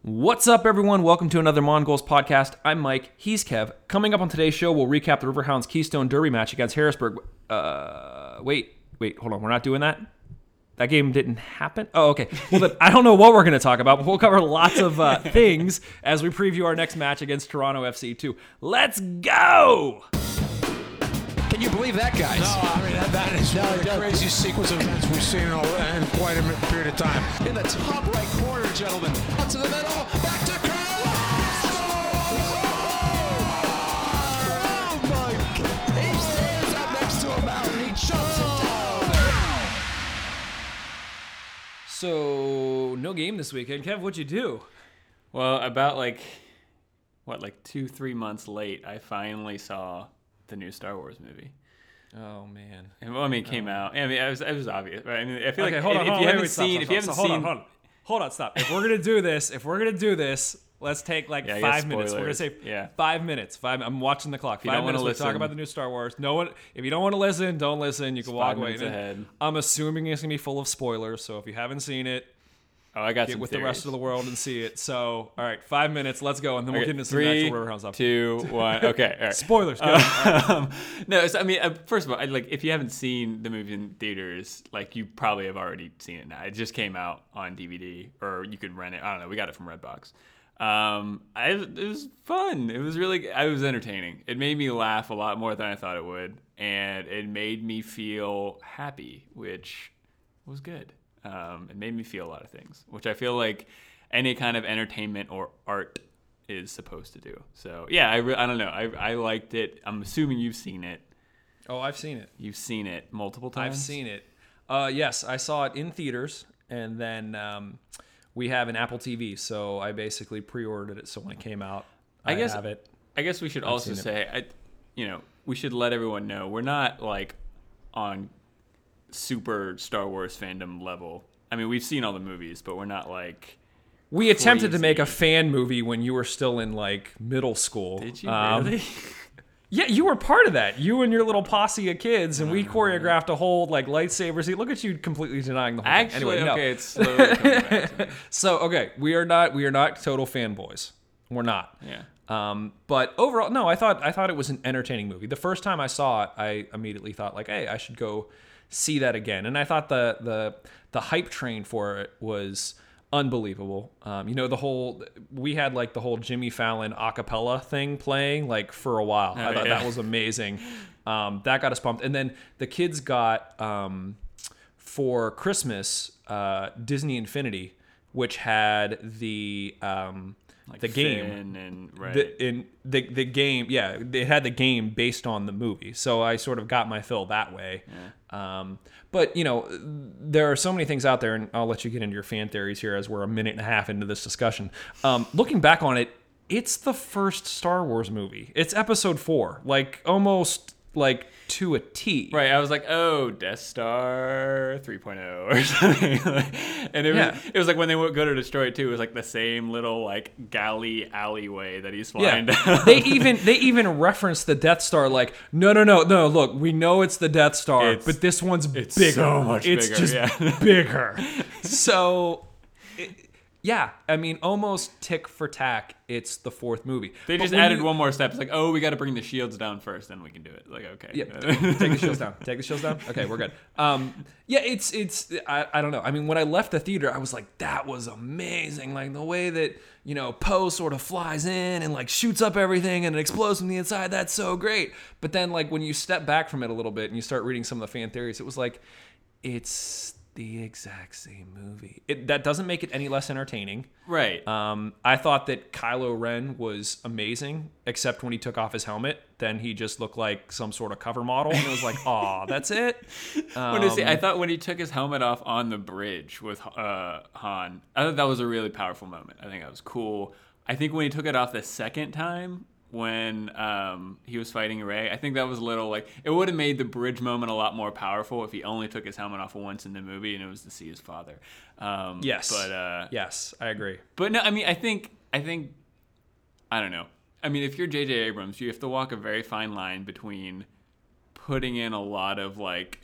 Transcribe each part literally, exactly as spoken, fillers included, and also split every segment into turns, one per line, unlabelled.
What's up, everyone? Welcome to another Mongols podcast. I'm Mike. He's Kev. Coming up on today's show, we'll recap the Riverhounds Keystone Derby match against Harrisburg. Uh, wait, wait, hold on. We're not doing that? That game didn't happen? Oh, okay. Well, then, I don't know what we're going to talk about, but we'll cover lots of uh, things as we preview our next match against Toronto F C two. Let's go!
Can you believe that, guys?
No, I mean, that, that is one of the craziest sequence of events we've seen in, a, in quite a period of time.
In the top right corner, gentlemen. Up to the middle, back to Carlos! Oh, my God. He stands up next to a mountain. He jumps it down.
So, no game this weekend. Kev, what'd you do?
Well, about like, what, like two, three months late, I finally saw the new Star Wars movie.
Oh, man.
And, well, I mean, it came
Oh.
out. I mean, it was, it was obvious. Right? I mean, I feel
Okay,
like
hold
if,
on,
if
hold
you
on,
haven't
wait, stop,
seen,
stop,
if you haven't
stop, hold
seen,
on, hold on, hold on, stop. If we're gonna do this, if we're gonna do this, let's take like
Yeah, I guess
five minutes. We're gonna
spoilers.
say
Yeah.
five minutes. Five. I'm watching the clock.
you
Five
don't wanna
minutes. Let's talk
listen-
about the new Star Wars. No one. If you don't want to listen, don't listen. You can
It's
walk
five
away.
minutes ahead.
I'm assuming it's gonna be full of spoilers. So if you haven't seen it,
oh, I got
get
some
with
theories.
the rest of the world and see it. So all right, five minutes. Let's go, and then we'll
Okay,
get into some
three,
actual Riverhounds stuff.
two, one. Okay, all right.
Spoilers. Go.
Um, no, so, I mean, uh, first of all, I, like if you haven't seen the movie in theaters, like you probably have already seen it now. It just came out on D V D, or you could rent it. I don't know. We got it from Redbox. Um, I, it was fun. It was really, I was entertaining. It made me laugh a lot more than I thought it would, and it made me feel happy, which was good. Um, it made me feel a lot of things, which I feel like any kind of entertainment or art is supposed to do. So yeah, I, re- I don't know. I, I liked it. I'm assuming you've seen it.
Oh, I've seen it.
You've seen it multiple times.
I've seen it. Uh, yes, I saw it in theaters, and then um, we have an Apple T V, so I basically pre-ordered it. So when it came out, I,
I guess-
have it.
I guess we should also
seen it.
say, I, you know, we should let everyone know we're not like on super Star Wars fandom level. I mean, we've seen all the movies, but we're not like.
We attempted to make a
crazy.
fan movie when you were still in like middle school.
Did you
Um,
really?
Yeah, you were part of that. You and your little posse of kids, and we choreographed a whole like lightsaber scene. Look at you completely denying the whole thing.
Actually,
Anyway, no.
okay, it's slowly coming back to me.
So okay, we are not we are not total fanboys. We're not.
Yeah.
Um, but overall, no, I thought I thought it was an entertaining movie. The first time I saw it, I immediately thought like, hey, I should go see that again. And I thought the the the hype train for it was unbelievable. Um, you know, the whole we had like the whole Jimmy Fallon a cappella thing playing like for a while. I
Oh,
thought
yeah.
that was amazing. Um, that got us pumped. And then the kids got um, for Christmas uh, Disney Infinity, which had the um,
Like
the game.
Finn and right.
The, in the the game, yeah, it had the game based on the movie, so I sort of got my fill that way. Um, but you know, there are so many things out there, and I'll let you get into your fan theories here as we're a minute and a half into this discussion. Um, looking back on it, it's the first Star Wars movie. It's Episode Four, like almost like to a T.
Right, I was like, oh, Death Star three point oh or something. And it was,
Yeah.
it was like when they would go to destroy it too, it was like the same little like galley alleyway that he's flying
Yeah,
down.
they even they even reference the Death Star like no no no no look, we know it's the Death Star,
It's-
but this one's
it's
bigger.
so much
it's
bigger,
just
yeah.
bigger. So it, yeah, I mean almost tick for tack, it's the fourth movie.
They
But
just
when
added
you-
one more step. It's like, oh, we got to bring the shields down first, then we can do it. Like, okay.
Yeah, take the shields down. Take the shields down. Okay, we're good. Um, yeah, it's it's I, I don't know. I mean, when I left the theater, I was like, that was amazing. Like the way that you know Poe sort of flies in and like shoots up everything and it explodes from the inside. That's so great. But then like when you step back from it a little bit and you start reading some of the fan theories, it was like, it's the exact same movie. It, that doesn't make it any less entertaining.
Right.
Um, I thought that Kylo Ren was amazing, except when he took off his helmet. Then he just looked like some sort of cover model, and it was like, "Aw, that's it." Um,
When is he- I thought when he took his helmet off on the bridge with uh, Han, I thought that was a really powerful moment. I think that was cool. I think when he took it off the second time, when um, he was fighting Rey, I think that was a little like it would have made the bridge moment a lot more powerful if he only took his helmet off once in the movie and it was to see his father. Um,
yes,
but uh,
yes, I agree.
but no, I mean, I think I think I don't know. I mean, if you're J J Abrams, you have to walk a very fine line between putting in a lot of like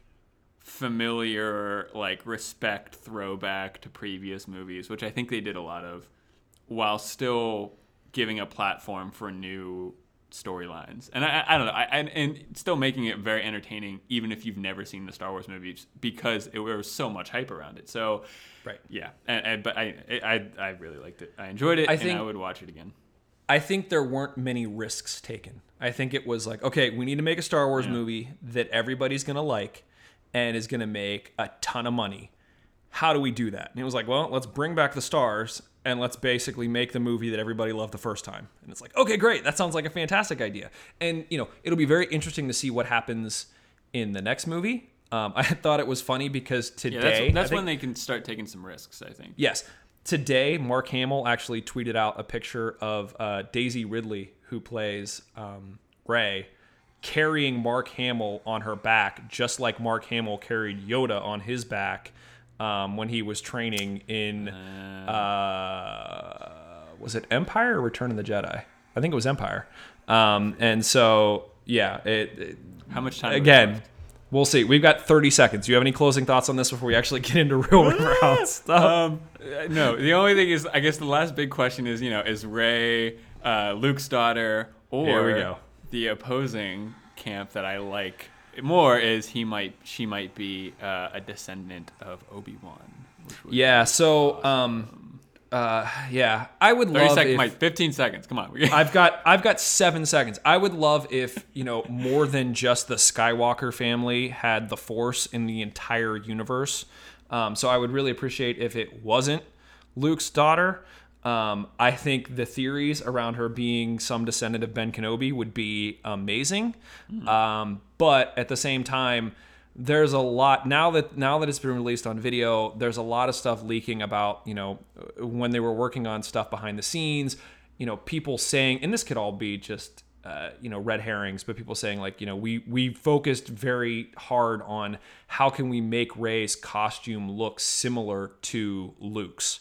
familiar, like respect throwback to previous movies, which I think they did a lot of, while still giving a platform for new storylines. And I, I don't know, I, and, and still making it very entertaining, even if you've never seen the Star Wars movies, because it, there was so much hype around it. So,
right,
yeah. And, and, but I, I, I really liked it. I enjoyed it,
I
and
think,
I would watch it again.
I think there weren't many risks taken. I think it was like, okay, we need to make a Star Wars
Yeah.
movie that everybody's gonna like and is gonna make a ton of money. How do we do that? And it was like, well, let's bring back the stars and let's basically make the movie that everybody loved the first time. And it's like, okay, great. That sounds like a fantastic idea. And, you know, it'll be very interesting to see what happens in the next movie. Um, I thought it was funny because today...
Yeah, that's, that's
I think,
when they can start taking some risks, I think.
Yes. Today, Mark Hamill actually tweeted out a picture of uh, Daisy Ridley, who plays um, Rey, carrying Mark Hamill on her back, just like Mark Hamill carried Yoda on his back um, when he was training in, uh, was it Empire or Return of the Jedi? I think it was Empire. Um, and so, yeah. It, it,
How much time?
Again, we'll see. We've got thirty seconds. Do you have any closing thoughts on this before we actually get into real Riverhouse stuff?
Um, no, the only thing is, I guess the last big question is, you know, is Rey uh, Luke's daughter, or
Here we go.
the opposing camp that I like more is he might, she might be uh, a descendant of Obi-Wan.
Yeah. So, um, uh, yeah, I would
thirty
love
seconds,
if,
Mike, fifteen seconds. Come on.
I've got I've got seven seconds. I would love if, you know, more than just the Skywalker family had the Force in the entire universe. Um, so I would really appreciate if it wasn't Luke's daughter. Um, I think the theories around her being some descendant of Ben Kenobi would be amazing.
Mm.
Um, but at the same time, there's a lot now that now that it's been released on video, there's a lot of stuff leaking about, you know, when they were working on stuff behind the scenes, you know, people saying, and this could all be just, uh, you know, red herrings, but people saying like, you know, we, we focused very hard on how can we make Rey's costume look similar to Luke's.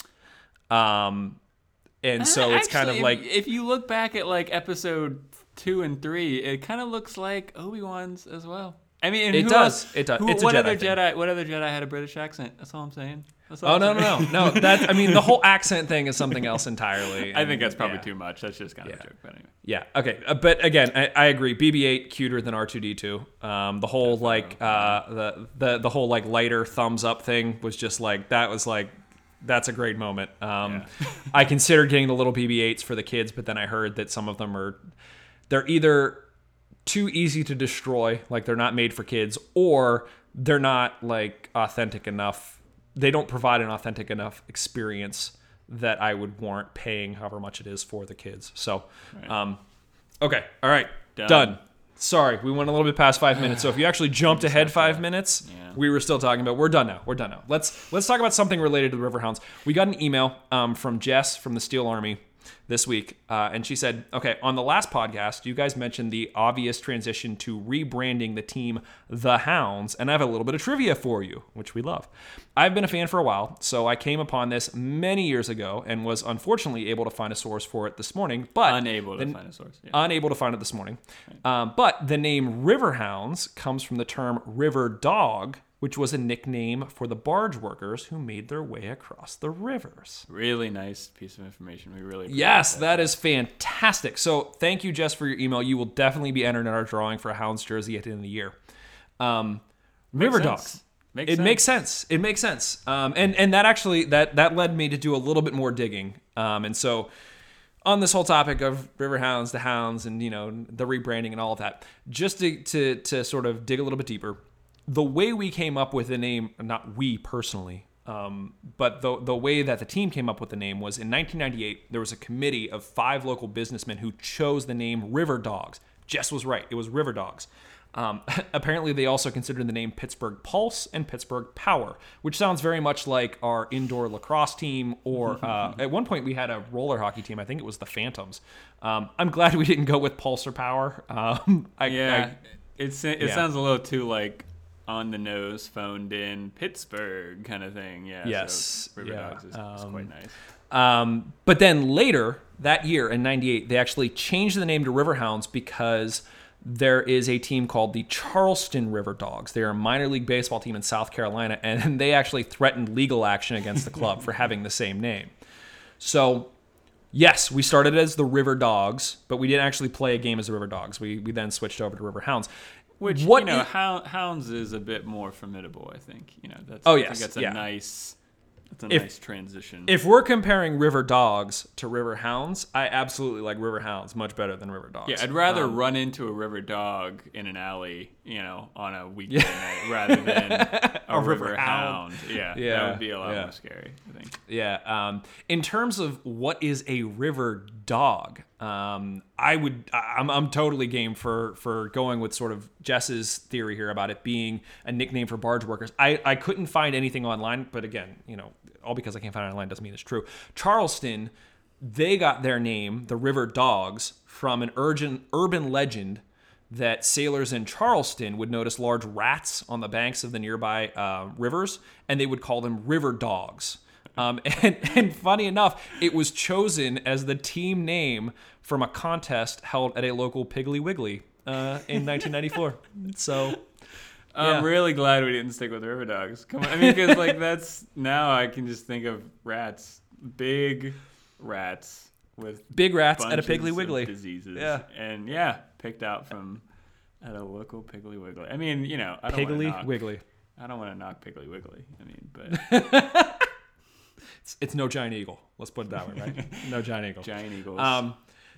Um, and so it's kind of
Actually,
like,
if, if you look back at like episode two and three, it kind of looks like Obi-Wan's as well. I mean, and
It
who
does.
else-
It does.
who-
It's a
what
Jedi
other
thing.
Jedi? What other Jedi had a British accent? That's all I'm saying. That's all
oh,
I'm
no,
saying.
no, no, no. That, I mean, the whole accent thing is something else entirely.
I think
and,
that's probably
yeah.
too much. That's just kind of
Yeah.
a joke, but anyway.
Yeah. Okay. Uh, but again, I, I agree. B B eight cuter than R two D two. Um, the whole like uh, the the the whole like lighter thumbs up thing was just like that was like that's a great moment. Um,
Yeah.
I considered getting the little B B eights for the kids, but then I heard that some of them are they're either too easy to destroy, like they're not made for kids, or they're not like authentic enough. They don't provide an authentic enough experience that I would warrant paying however much it is for the kids. So,
Right.
um, okay. All right.
Done.
Done. Sorry, we went a little bit past five minutes. So if you actually jumped ahead five minutes,
Yeah.
we were still talking about. We're done now. We're done now. Let's let's talk about something related to the Riverhounds. We got an email um, from Jess from the Steel Army this week, uh, and she said, "Okay, on the last podcast, you guys mentioned the obvious transition to rebranding the team the Hounds, and I have a little bit of trivia for you, which we love. I've been a fan for a while, so I came upon this many years ago and was unfortunately able to find a source for it this morning, but
Unable to
the-
find a source. Yeah.
Unable to find it this morning. Um, but the name Riverhounds comes from the term river dog, which was a nickname for the barge workers who made their way across the rivers.
Really nice piece of information. We really appreciate
Yes, that is fantastic. So thank you, Jess, for your email. You will definitely be entered in our drawing for a Hounds jersey at the end of the year. Um, river
sense.
dogs.
Makes
it
sense.
makes sense. It makes sense. Um, and and that actually that that led me to do a little bit more digging. Um, and so on this whole topic of Riverhounds, the Hounds, and you know the rebranding and all of that, just to to to sort of dig a little bit deeper, the way we came up with the name, not we personally, um, but the the way that the team came up with the name was in nineteen ninety-eight. There was a committee of five local businessmen who chose the name River Dogs. Jess was right; it was River Dogs. Um, apparently, they also considered the name Pittsburgh Pulse and Pittsburgh Power, which sounds very much like our indoor lacrosse team. Or uh, at one point, we had a roller hockey team. I think it was the Phantoms. Um, I'm glad we didn't go with Pulse or Power. Um, I,
Yeah,
I,
it's it
yeah.
sounds a little too like on the nose, phoned in Pittsburgh kind of thing. Yeah.
Yes,
So River
yeah,
Dogs is, is
um,
quite nice.
Um, but then later that year in ninety-eight, they actually changed the name to Riverhounds because there is a team called the Charleston River Dogs. They're a minor league baseball team in South Carolina, and they actually threatened legal action against the club for having the same name. So Yes, we started as the River Dogs, but we didn't actually play a game as the River Dogs. We we then switched over to River Hounds.
Which,
What
you know,
is-
Hound, Hounds is a bit more formidable, I think. You know, that's,
Oh,
I
yes,
think that's a
yeah.
nice, that's a
If-
nice transition.
If we're comparing River Dogs to River Hounds, I absolutely like River Hounds much better than River Dogs.
yeah, I'd rather
Um,
run into a river dog in an alley, you know, on a weekday night rather than a,
A
river,
river
hound.
hound.
Yeah,
Yeah,
that would be a lot
yeah.
more scary, I think.
Yeah. Um, in terms of what is a river dog, um, I would, I- I'm, I'm totally game for, for going with sort of Jess's theory here about it being a nickname for barge workers. I, I couldn't find anything online, but again, you know, all because I can't find it online doesn't mean it's true. Charleston, they got their name, the River Dogs, from an urban, urban legend that sailors in Charleston would notice large rats on the banks of the nearby uh, rivers, and they would call them river dogs. Um, and, and funny enough, it was chosen as the team name from a contest held at a local Piggly Wiggly uh, in nineteen ninety-four. So,
I'm
Yeah.
really glad we didn't stick with river dogs. Come on, I mean, because like that's now I can just think of rats, big rats with
big rats at a
bunches
Piggly
of
Wiggly.
diseases.
Yeah.
and yeah, picked out from at a local Piggly Wiggly. I mean, you know, I don't want to
Piggly
knock,
Wiggly.
I don't want to knock Piggly Wiggly. I mean, but
It's, it's no giant eagle. Let's put it that way, right? No giant eagle.
giant eagles.
Um,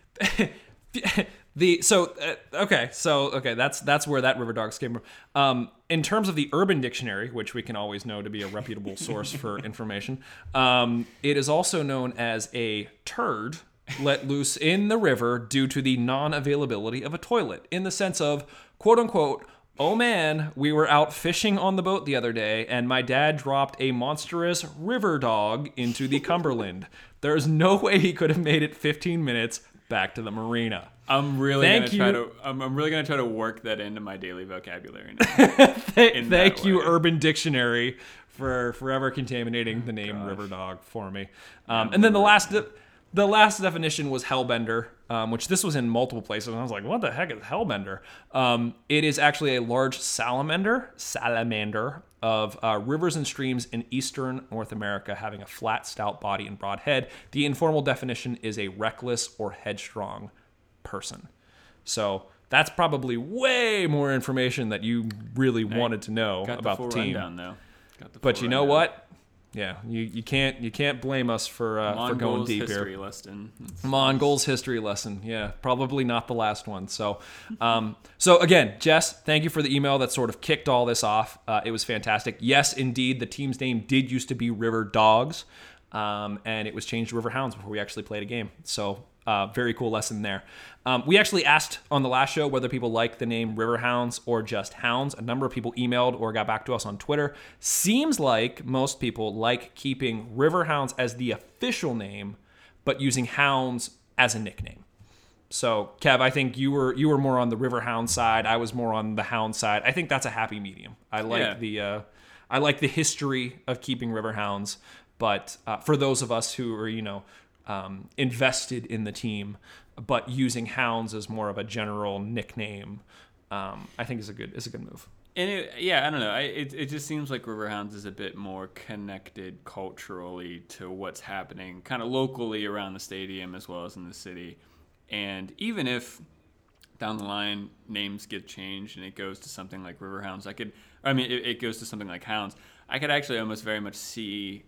the so uh, okay, so okay, that's that's where that river dogs came from. Um, in terms of the Urban Dictionary, which we can always know to be a reputable source for information, um, it is also known as a turd let loose in the river due to the non-availability of a toilet, in the sense of quote unquote. Oh man, we were out fishing on the boat the other day, and my dad dropped a monstrous river dog into the Cumberland. There's no way he could have made it fifteen minutes back to the marina.
I'm really
Thank
gonna try
you.
to. I'm, I'm really gonna try to work that into my daily vocabulary now.
Th-
In
Thank
that
you,
way.
Urban Dictionary, for forever contaminating the name river dog for me. Um, and then the last, de- the last definition was hellbender, um, which this was in multiple places. And I was like, what the heck is hellbender? Um, it is actually a large salamander, salamander of uh, rivers and streams in eastern North America, having a flat, stout body and broad head. The informal definition is a reckless or headstrong person. So that's probably way more information that you really wanted to know
Got
about
the
the,
full
team.
rundown though. Got the
But
full
you know
rundown.
what? Yeah, you, you can't you can't blame us for uh, for going
Mongols
deep
history
here.
lesson. It's-
Mongols history lesson. Yeah, probably not the last one. So, um, so again, Jess, thank you for the email that sort of kicked all this off. Uh, it was fantastic. Yes, indeed, the team's name did used to be River Dogs, um, and it was changed to River Hounds before we actually played a game. So, uh, very cool lesson there. Um, we actually asked on the last show whether people like the name River Hounds or just Hounds. A number of people emailed or got back to us on Twitter. Seems like most people like keeping River Hounds as the official name, but using Hounds as a nickname. So, Kev, I think you were you were more on the River Hound side. I was more on the Hound side. I think that's a happy medium. I like
Yeah.
the uh, I like the history of keeping River Hounds, but uh, for those of us who are you know um, invested in the team, but using Hounds as more of a general nickname, um, I think is a good is a good move.
And it, yeah, I don't know. I, it it just seems like Riverhounds is a bit more connected culturally to what's happening, kind of locally around the stadium as well as in the city. And even if down the line names get changed and it goes to something like Riverhounds, I could. I mean, it, it goes to something like Hounds. I could actually almost very much see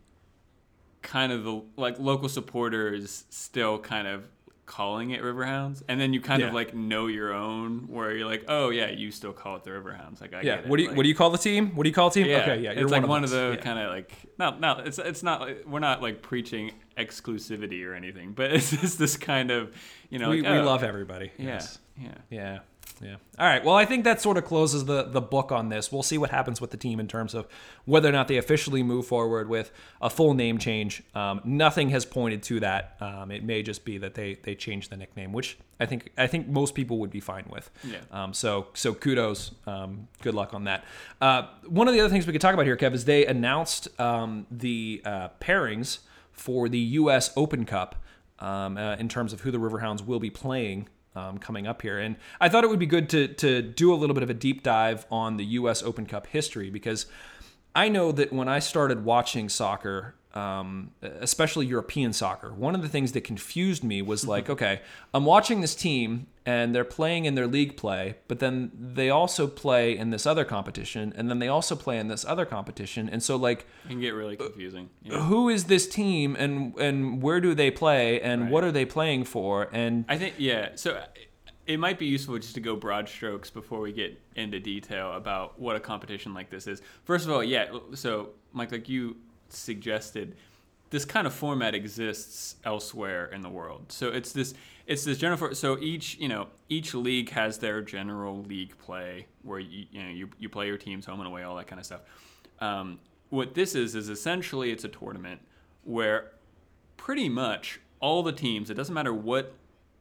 kind of the like local supporters still kind of calling it Riverhounds, and then you kind
Yeah.
of like know your own, where you're like, oh yeah, you still call it the Riverhounds. Like I
Yeah.
get it.
What do you
like,
what do you call the team? What do you call the team?
Yeah,
Okay. Yeah. You're
it's like one
us.
of the
Yeah.
kind of like no, no. It's it's not like we're not like preaching exclusivity or anything, but it's just this kind of you know.
we,
like,
we
oh,
love everybody.
Yeah,
Yes.
yeah.
Yeah. Yeah. All right. Well, I think that sort of closes the, the book on this. We'll see what happens with the team in terms of whether or not they officially move forward with a full name change. Um, nothing has pointed to that. Um, it may just be that they they change the nickname, which I think I think most people would be fine with.
Yeah.
Um, so so kudos. Um, good luck on that. Uh, one of the other things we could talk about here, Kev, is they announced um, the uh, pairings for the U S Open Cup um, uh, in terms of who the Riverhounds will be playing. Um, coming up here. And I thought it would be good to to do a little bit of a deep dive on the U S Open Cup history, because I know that when I started watching soccer um, especially European soccer, one of the things that confused me was like, okay, I'm watching this team and they're playing in their league play, but then they also play in this other competition, and then they also play in this other competition. And so, like,
It can get really confusing. Yeah.
who is this team, and and where do they play, and
Right.
what are they playing for? And
I think, yeah. So it might be useful just to go broad strokes before we get into detail about what a competition like this is. First of all, yeah. So, Mike, like you suggested, this kind of format exists elsewhere in the world. So it's this, it's this general. For, so each, you know, each league has their general league play where you, you know, you you play your teams home and away, all that kind of stuff. Um, what this is is essentially it's a tournament where pretty much all the teams, it doesn't matter what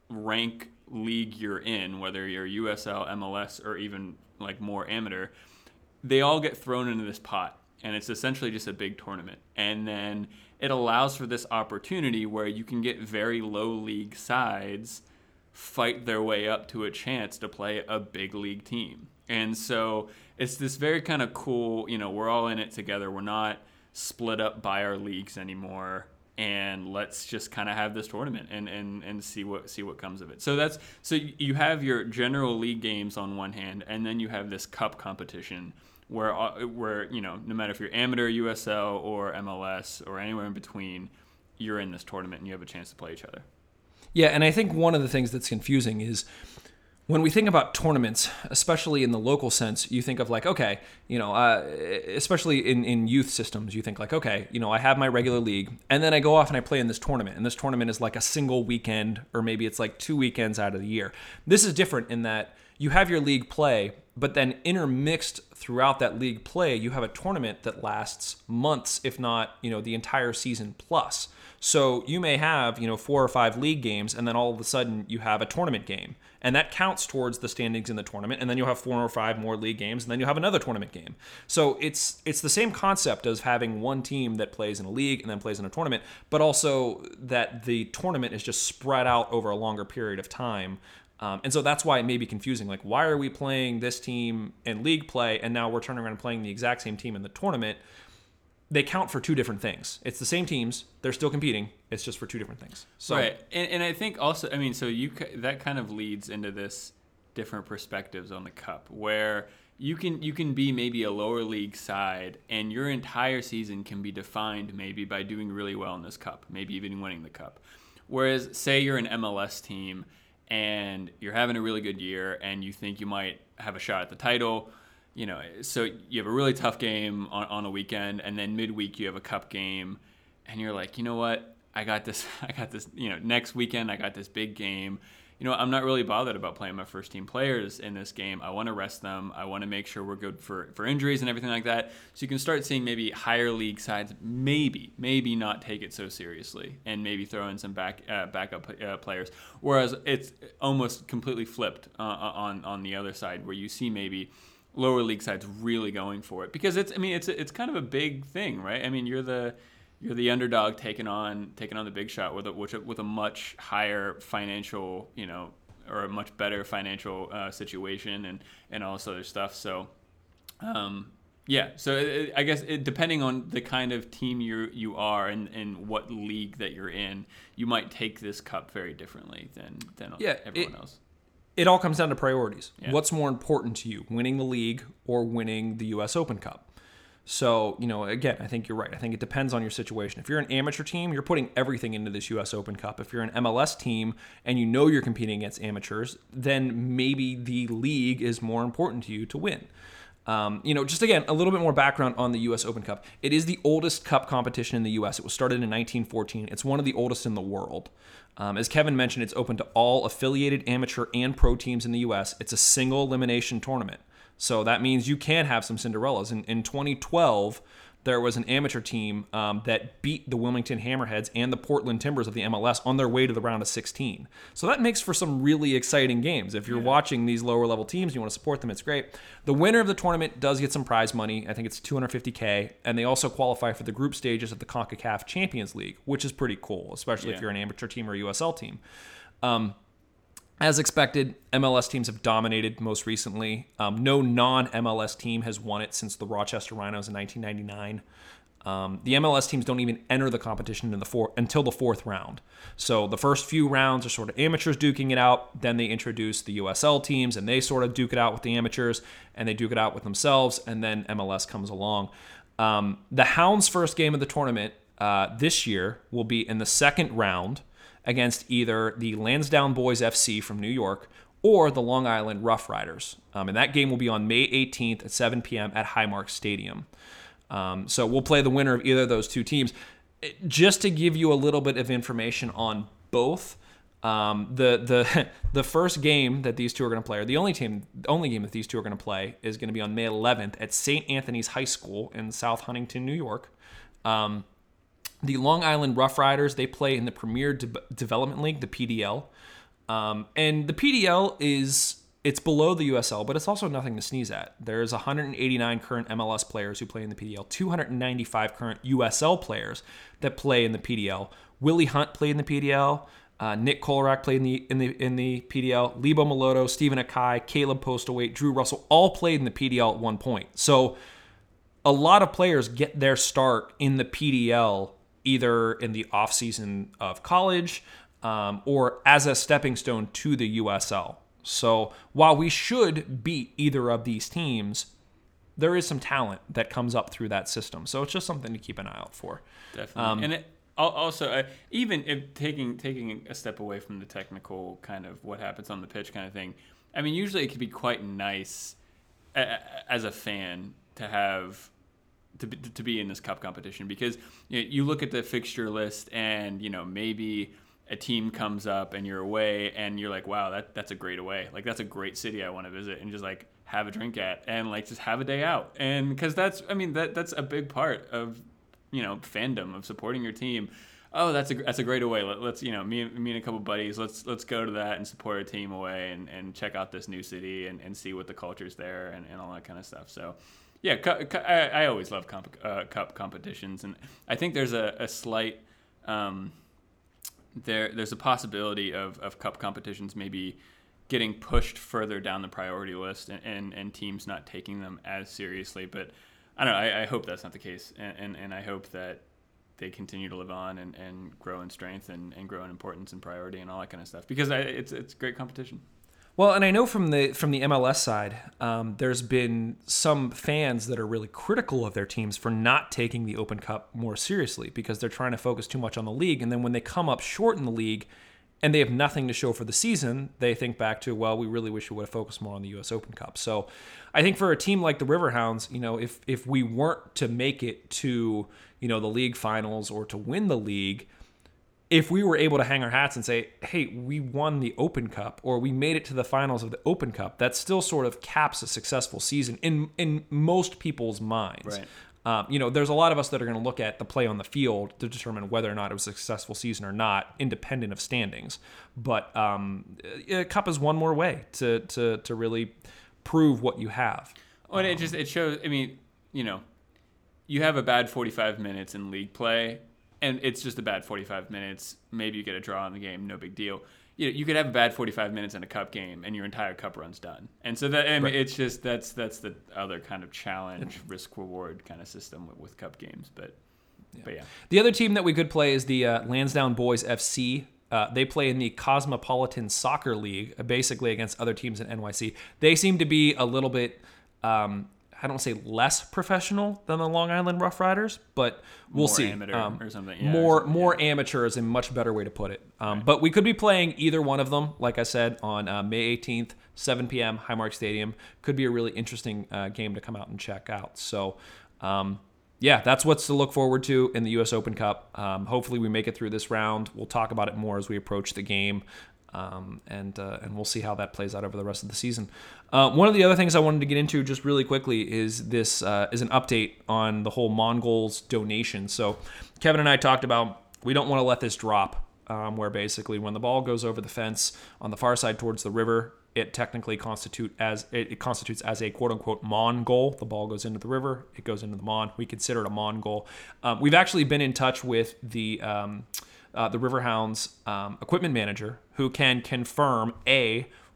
rank league you're in, whether you're U S L, M L S, or even like more amateur, they all get thrown into this pot, and it's essentially just a big tournament. And then it allows for this opportunity where you can get very low league sides fight their way up to a chance to play a big league team. And so it's this very kind of cool, you know, we're all in it together. We're not split up by our leagues anymore. And let's just kind of have this tournament and, and, and see what see what comes of it. So that's so you have your general league games on one hand, and then you have this cup competition where where you know no matter if you're amateur, U S L, or M L S, or anywhere in between, you're in this tournament and you have a chance to play each other.
yeah, and I think one of the things that's confusing is when we think about tournaments, especially in the local sense, you think of like, okay, you know, uh, especially in, in youth systems, you think like, okay, you know, I have my regular league, and then I go off and I play in this tournament, and this tournament is like a single weekend, or maybe it's like two weekends out of the year. This is different in that you have your league play, but then intermixed throughout that league play, you have a tournament that lasts months, if not, you know, the entire season plus. So you may have, you know, four or five league games, and then all of a sudden you have a tournament game. And that counts towards the standings in the tournament. And then you'll have four or five more league games, and then you'll have another tournament game. So it's it's the same concept as having one team that plays in a league and then plays in a tournament, but also that the tournament is just spread out over a longer period of time. Um, and so that's why it may be confusing. Like, why are we playing this team in league play, and now we're turning around and playing the exact same team in the tournament? They count for two different things. It's the same teams. They're still competing. It's just for two different things. So,
right. And, and I think also, I mean, so you that kind of leads into this different perspectives on the cup, where you can you can be maybe a lower league side, and your entire season can be defined maybe by doing really well in this cup, maybe even winning the cup. Whereas, say you're an M L S team and you're having a really good year, and you think you might have a shot at the title. You know, so you have a really tough game on, on a weekend, and then midweek you have a cup game, and you're like, you know what, I got this, I got this, you know, next weekend I got this big game. You know, I'm not really bothered about playing my first team players in this game. I want to rest them. I want to make sure we're good for, for injuries and everything like that. So you can start seeing maybe higher league sides, maybe, maybe not take it so seriously, and maybe throw in some back uh, backup uh, players. Whereas it's almost completely flipped uh, on on the other side, where you see maybe lower league sides really going for it, because it's I mean it's it's kind of a big thing, right? I mean you're the you're the underdog taking on taking on the big shot with a which with a much higher financial, you know, or a much better financial uh, situation and and all this other stuff. So um yeah, so it, I guess it, depending on the kind of team you you are and, and what league that you're in, you might take this cup very differently than than
yeah,
everyone
it,
else.
It all comes down to priorities.
Yeah.
What's more important to you, winning the league or winning the U S Open Cup? So, you know, again, I think you're right. I think it depends on your situation. If you're an amateur team, you're putting everything into this U S Open Cup. If you're an M L S team and you know you're competing against amateurs, then maybe the league is more important to you to win. Um, you know, just again, a little bit more background on the U S Open Cup. It is the oldest cup competition in the U S. It was started in nineteen fourteen. It's one of the oldest in the world. Um, as Kevin mentioned, it's open to all affiliated amateur and pro teams in the U S. It's a single elimination tournament. So that means you can have some Cinderellas. In, in twenty twelve, there was an amateur team um, that beat the Wilmington Hammerheads and the Portland Timbers of the M L S on their way to the round of sixteen. So that makes for some really exciting games. If you're yeah. watching these lower level teams, you want to support them, it's great. The winner of the tournament does get some prize money. I think it's two hundred fifty thousand, and they also qualify for the group stages of the CONCACAF Champions League, which is pretty cool, especially yeah. if you're an amateur team or a U S L team. Um, As expected, M L S teams have dominated most recently. Um, no non-M L S team has won it since the Rochester Rhinos in nineteen ninety-nine. Um, the M L S teams don't even enter the competition in the four, until the fourth round. So the first few rounds are sort of amateurs duking it out. Then they introduce the U S L teams, and they sort of duke it out with the amateurs, and they duke it out with themselves, and then M L S comes along. Um, the Hounds' first game of the tournament uh, this year will be in the second round against either the Lansdowne Boys F C from New York or the Long Island Rough Riders. Um, and that game will be on May eighteenth at seven p.m. at Highmark Stadium. Um, so we'll play the winner of either of those two teams. Just to give you a little bit of information on both, um, the the the first game that these two are going to play, or the only team, the only game that these two are going to play, is going to be on May eleventh at Saint Anthony's High School in South Huntington, New York. Um, the Long Island Rough Riders, they play in the Premier De- Development League, the P D L, um, and the P D L is. It's below the U S L, but it's also nothing to sneeze at. There's one hundred eighty-nine current M L S players who play in the P D L, two hundred ninety-five current U S L players that play in the P D L. Willie Hunt played in the P D L. Uh, Nick Kolarak played in the in the in the P D L. Lebo Maloto, Stephen Akai, Caleb Postlewaite, Drew Russell all played in the P D L at one point. So a lot of players get their start in the P D L either in the offseason of college um, or as a stepping stone to the U S L. So while we should beat either of these teams, there is some talent that comes up through that system. So it's just something to keep an eye out for.
Definitely.
Um,
and it, al- also, uh, even if taking taking a step away from the technical kind of what happens on the pitch kind of thing, I mean, usually it can be quite nice uh, as a fan to have to be, to be in this cup competition because you know, you look at the fixture list and you know maybe a team comes up and you're away and you're like, wow, that that's a great away. Like, that's a great city I want to visit and just like have a drink at and like just have a day out. And because that's, I mean, that that's a big part of, you know, fandom, of supporting your team. Oh, that's a that's a great away. Let, let's, you know, me, me and a couple buddies, let's let's go to that and support our team away and, and check out this new city and, and see what the culture's there and, and all that kind of stuff. So, yeah, cu- cu- I, I always love comp- uh, cup competitions. And I think there's a, a slight... Um, There, there's a possibility of, of cup competitions maybe getting pushed further down the priority list and, and, and teams not taking them as seriously. But I don't know. I, I hope that's not the case. And, and, and I hope that they continue to live on and, and grow in strength and, and grow in importance and priority and all that kind of stuff. Because I, it's it's great competition.
Well, and I know from the from the M L S side, um, there's been some fans that are really critical of their teams for not taking the Open Cup more seriously because they're trying to focus too much on the league. And then when they come up short in the league and they have nothing to show for the season, they think back to, well, we really wish we would have focused more on the U S Open Cup. So I think for a team like the Riverhounds, you know, if if we weren't to make it to, you know, the league finals or to win the league, if we were able to hang our hats and say, hey, we won the Open Cup or we made it to the finals of the Open Cup, that still sort of caps a successful season in in most people's minds.
Right.
Um, you know, there's a lot of us that are going to look at the play on the field to determine whether or not it was a successful season or not, independent of standings. But um, a cup is one more way to to to really prove what you have.
Well, and it just it shows. I mean, you know, you have a bad forty-five minutes in league play. And it's just a bad forty-five minutes. Maybe you get a draw in the game, no big deal. You know, you could have a bad forty-five minutes in a cup game, and your entire cup run's done. And so that I mean,
Right.
it's just that's that's the other kind of challenge, risk reward kind of system with, with cup games. But yeah. but yeah,
The other team that we could play is the uh, Lansdowne Boys F C. Uh, they play in the Cosmopolitan Soccer League, uh, basically against other teams in N Y C. They seem to be a little bit. Um, I don't say less professional than the Long Island Rough Riders, but we'll
More
see.
amateur
Um,
or something. Yeah,
more
or something,
more
yeah.
amateur is a much better way to put it. Um, But we could be playing either one of them, like I said, on uh, May eighteenth, seven p.m., Highmark Stadium. Could be a really interesting uh, game to come out and check out. So, um, yeah, that's what's to look forward to in the U S Open Cup. Um, hopefully we make it through this round. We'll talk about it more as we approach the game. Um, and uh, and we'll see how that plays out over the rest of the season. Uh, one of the other things I wanted to get into just really quickly is this uh, is an update on the whole Mongols donation. So Kevin and I talked about we don't want to let this drop, um, where basically when the ball goes over the fence on the far side towards the river, it technically constitute as it, it constitutes as a quote unquote Mon goal. The ball goes into the river, it goes into the Mon. We consider it a Mon goal. Um, we've actually been in touch with the um, uh, the Riverhounds um, equipment manager, who can confirm A,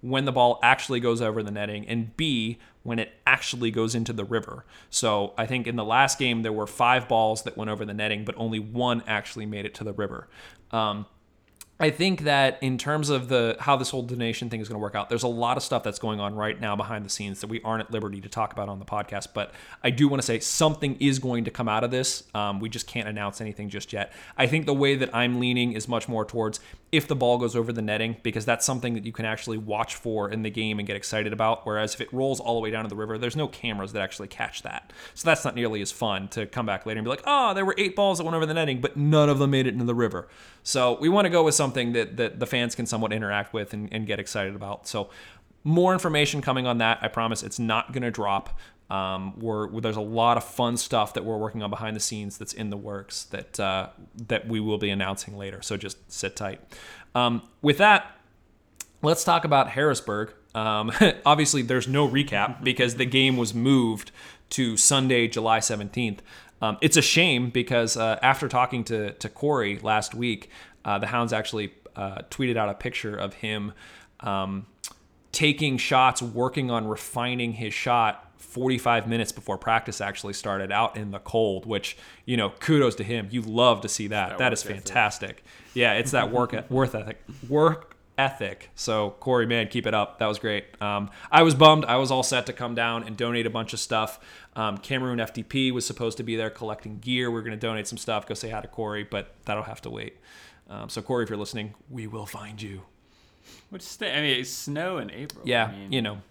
when the ball actually goes over the netting, and B, when it actually goes into the river. So I think in the last game, there were five balls that went over the netting, but only one actually made it to the river. Um, I think that in terms of the how this whole donation thing is going to work out, there's a lot of stuff that's going on right now behind the scenes that we aren't at liberty to talk about on the podcast. But I do want to say something is going to come out of this. Um, we just can't announce anything just yet. I think the way that I'm leaning is much more towards if the ball goes over the netting, because that's something that you can actually watch for in the game and get excited about. Whereas if it rolls all the way down to the river, there's no cameras that actually catch that. So that's not nearly as fun to come back later and be like, oh, there were eight balls that went over the netting, but none of them made it into the river. So we want to go with something that, that the fans can somewhat interact with and, and get excited about. So more information coming on that. I promise it's not going to drop. Um, we're, there's a lot of fun stuff that we're working on behind the scenes that's in the works that uh, that we will be announcing later. So just sit tight. Um, with that, let's talk about Harrisburg. Um, obviously, there's no recap because the game was moved to Sunday, July seventeenth. Um, it's a shame because uh, after talking to, to Corey last week, uh, the Hounds actually uh, tweeted out a picture of him um, taking shots, working on refining his shot forty-five minutes before practice actually started out in the cold, which, you know, kudos to him. You love to see that. That, that is fantastic. Ethic. Yeah, it's that work worth ethic. Work ethic. So, Corey, man, keep it up. That was great. Um, I was bummed. I was all set to come down and donate a bunch of stuff. Um, Cameroon F D P was supposed to be there collecting gear. We we're going to donate some stuff, go say hi to Corey, but that'll have to wait. Um, so, Corey, if you're listening, we will find you.
Which, I mean, it's snow in April.
Yeah,
I mean,
you know.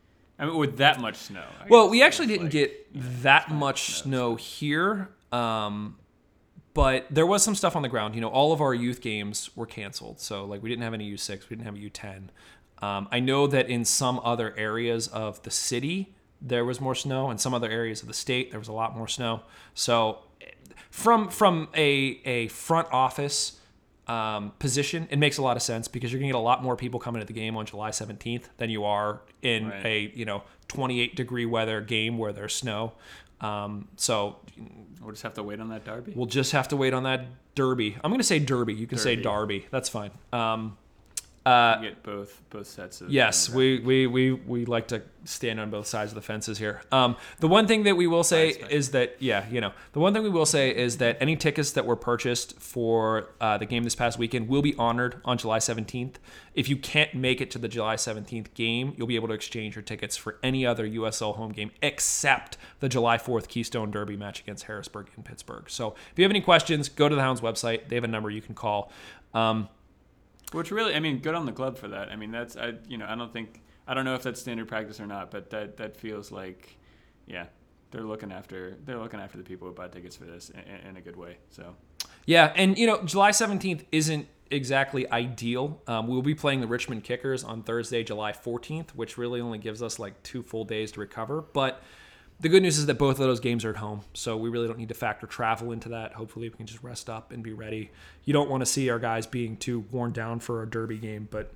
I mean, with that much snow. I
well, we actually didn't
like,
get
you know,
that much snow, snow here, um, but there was some stuff on the ground. You know, all of our youth games were canceled. So, like, we didn't have any U six. We didn't have a U ten. Um, I know that in some other areas of the city, there was more snow. In some other areas of the state, there was a lot more snow. So, from from a, a front office Um, position, it makes a lot of sense because you're gonna get a lot more people coming to the game on July seventeenth than you are in
right.
a you know twenty-eight degree weather game where there's snow. Um, so
we'll just have to wait on that derby.
We'll just have to wait on that derby. I'm gonna say derby. You can
derby.
say derby. That's fine. Um, uh,
you get both both sets of.
Yes, we, we we we like to stand on both sides of the fences here. Um, the one thing that we will say is that yeah, you know, the one thing we will say is that any tickets that were purchased for uh, the game this past weekend will be honored on July seventeenth. If you can't make it to the July seventeenth game, you'll be able to exchange your tickets for any other U S L home game except the July fourth Keystone Derby match against Harrisburg in Pittsburgh. So if you have any questions, go to the Hounds website. They have a number you can call. Um,
Which really, I mean, good on the club for that. I mean, that's, I, you know, I don't think, I don't know if that's standard practice or not, but that, that feels like, yeah, they're looking after, they're looking after the people who buy tickets for this in, in a good way. So,
yeah, and you know, July seventeenth isn't exactly ideal. Um, we'll be playing the Richmond Kickers on Thursday, July fourteenth, which really only gives us like two full days to recover. But the good news is that both of those games are at home, so we really don't need to factor travel into that. Hopefully we can just rest up and be ready. You don't want to see our guys being too worn down for a derby game, but,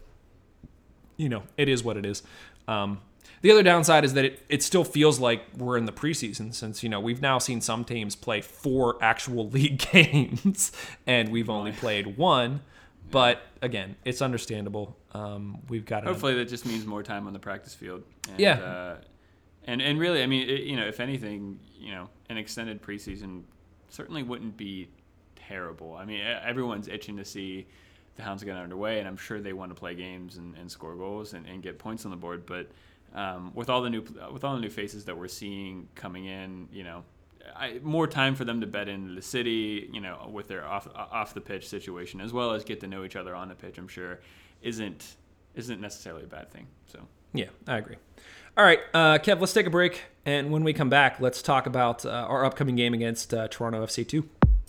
you know, it is what it is. Um, the other downside is that it, it still feels like we're in the preseason since, you know, we've now seen some teams play four actual league games, and we've only played one. But, again, it's understandable. Um, we've got
hopefully that just means more time on the practice field. And,
yeah.
Uh, And and really, I mean, it, you know, if anything, you know, an extended preseason certainly wouldn't be terrible. I mean, everyone's itching to see the Hounds get underway, and I'm sure they want to play games and, and score goals and, and get points on the board. But um, with all the new with all the new faces that we're seeing coming in, you know, I, more time for them to bed into the city, you know, with their off off the pitch situation, as well as get to know each other on the pitch, I'm sure isn't isn't necessarily a bad thing. So
yeah, I agree. All right, uh, Kev, let's take a break, and when we come back, let's talk about uh, our upcoming game against uh, Toronto F C two.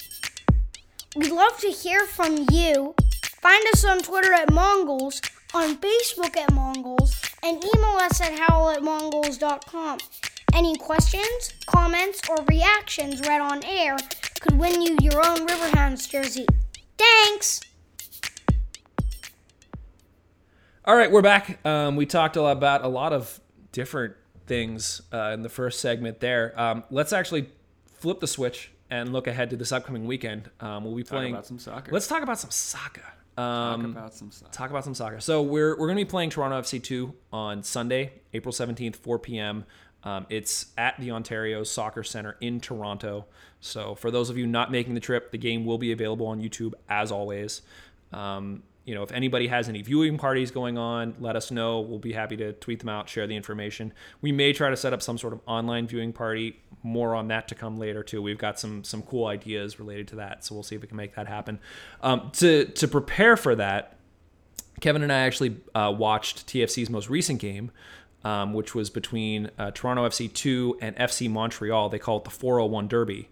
We'd love to hear from you. Find us on Twitter at Mongols, on Facebook at Mongols, and email us at howl at mongols dot com. Any questions, comments, or reactions read on air could win you your own Riverhounds jersey. Thanks!
All right, we're back. Um, we talked a lot about a lot of different things uh, in the first segment there. Um, let's actually flip the switch and look ahead to this upcoming weekend. Um, we'll be playing.
Talk about some soccer.
Let's talk about some soccer. Um,
Talk about some soccer.
Talk about some soccer. So we're we're going to be playing Toronto F C two on Sunday, April seventeenth, four p.m. Um, it's at the Ontario Soccer Center in Toronto. So for those of you not making the trip, the game will be available on YouTube as always. Um, you know, if anybody has any viewing parties going on, let us know. We'll be happy to tweet them out, share the information. We may try to set up some sort of online viewing party. More on that to come later too. We've got some some cool ideas related to that, so we'll see if we can make that happen. Um, to to prepare for that, Kevin and I actually uh, watched T F C's most recent game, um, which was between uh, Toronto F C two and F C Montreal. They call it the four oh one Derby.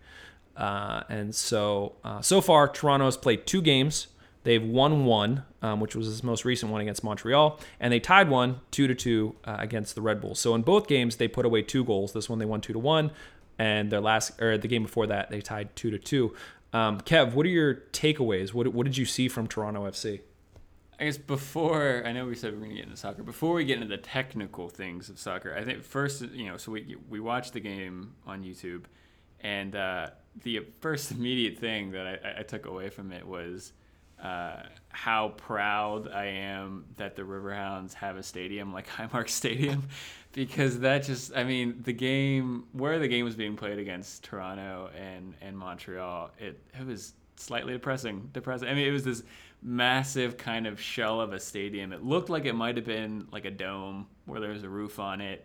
Uh, and so uh, so far, Toronto has played two games. They've won one, um, which was his most recent one against Montreal, and they tied one two to two uh, against the Red Bulls. So in both games, they put away two goals. This one they won two to one, and their last or the game before that they tied two to two. Um, Kev, what are your takeaways? What what did you see from Toronto F C?
I guess before, I know we said we we're going to get into soccer. Before we get into the technical things of soccer, I think first, you know, so we we watched the game on YouTube, and uh, the first immediate thing that I, I took away from it was uh, how proud I am that the Riverhounds have a stadium like Highmark Stadium, because that just, I mean, the game, where the game was being played against Toronto and, and Montreal, it, it was slightly depressing. Depressing. I mean, it was this massive kind of shell of a stadium. It looked like it might have been like a dome where there was a roof on it.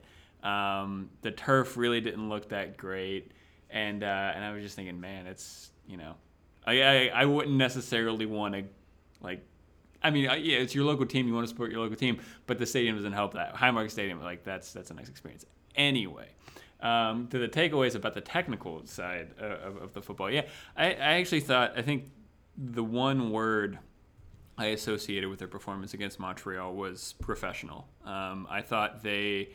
Um, the turf really didn't look that great. And uh, and I was just thinking, man, it's, you know, I I, I wouldn't necessarily want to, like, I mean, yeah, it's your local team. You want to support your local team, but the stadium doesn't help that. Highmark Stadium, like, that's that's a nice experience. Anyway, um, to the takeaways about the technical side of, of the football, yeah, I, I actually thought, I think the one word I associated with their performance against Montreal was professional. Um, I thought they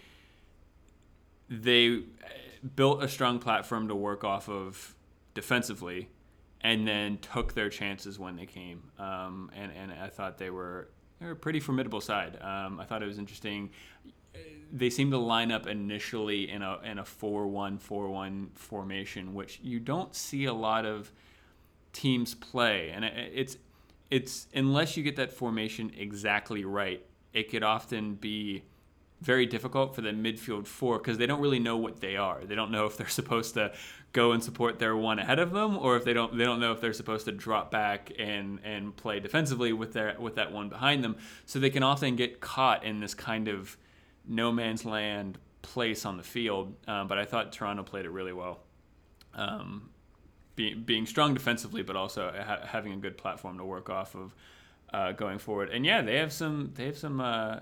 they built a strong platform to work off of defensively, and then took their chances when they came. Um, and, and I thought they were they were a pretty formidable side. Um, I thought it was interesting. They seemed to line up initially in a in a four one four one formation, which you don't see a lot of teams play. And it, it's it's unless you get that formation exactly right, it could often be very difficult for the midfield four, because they don't really know what they are. They don't know if they're supposed to go and support their one ahead of them, or if they don't they don't know if they're supposed to drop back and and play defensively with their with that one behind them. So they can often get caught in this kind of no man's land place on the field. Um, but I thought Toronto played it really well, um, being being strong defensively, but also ha- having a good platform to work off of uh, going forward. And yeah, they have some they have some. Uh,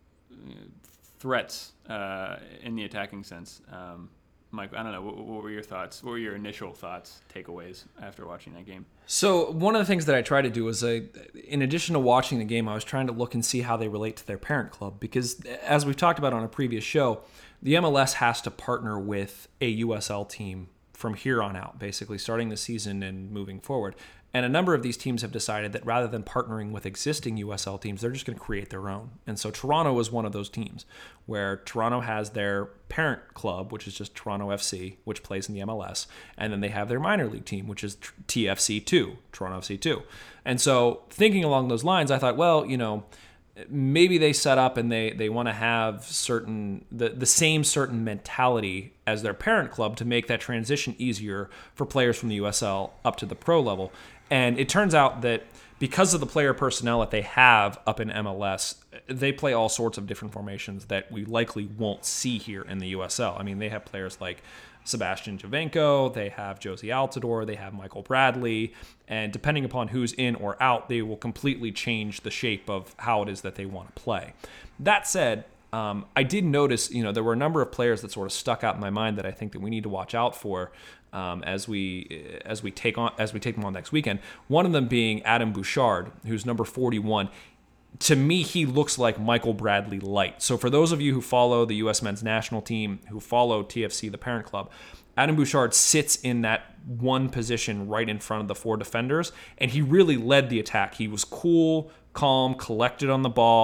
threats uh, in the attacking sense. Um, Mike, I don't know, what, what were your thoughts? What were your initial thoughts, takeaways after watching that game?
So one of the things that I tried to do was, I, in addition to watching the game, I was trying to look and see how they relate to their parent club, because as we've talked about on a previous show, the M L S has to partner with a U S L team from here on out, basically starting the season and moving forward. And a number of these teams have decided that rather than partnering with existing U S L teams, they're just going to create their own. And so Toronto is one of those teams where Toronto has their parent club, which is just Toronto F C, which plays in the M L S. And then they have their minor league team, which is T F C two, Toronto F C two. And so thinking along those lines, I thought, well, you know, maybe they set up and they, they want to have certain the, the same certain mentality as their parent club to make that transition easier for players from the U S L up to the pro level. And it turns out that because of the player personnel that they have up in M L S, they play all sorts of different formations that we likely won't see here in the U S L. I mean, they have players like Sebastian Javenko, they have Josie Altidore, they have Michael Bradley, and depending upon who's in or out, they will completely change the shape of how it is that they want to play. That said, um, I did notice, you know, there were a number of players that sort of stuck out in my mind that I think that we need to watch out for um, as we as we take on as we take them on next weekend. One of them being Adam Bouchard, who's number forty-one. To me, he looks like Michael Bradley light. So for those of you who follow the U S men's national team, who follow T F C, the parent club, Adam Bouchard sits in that one position right in front of the four defenders, and he really led the attack. He was cool, calm, collected on the ball,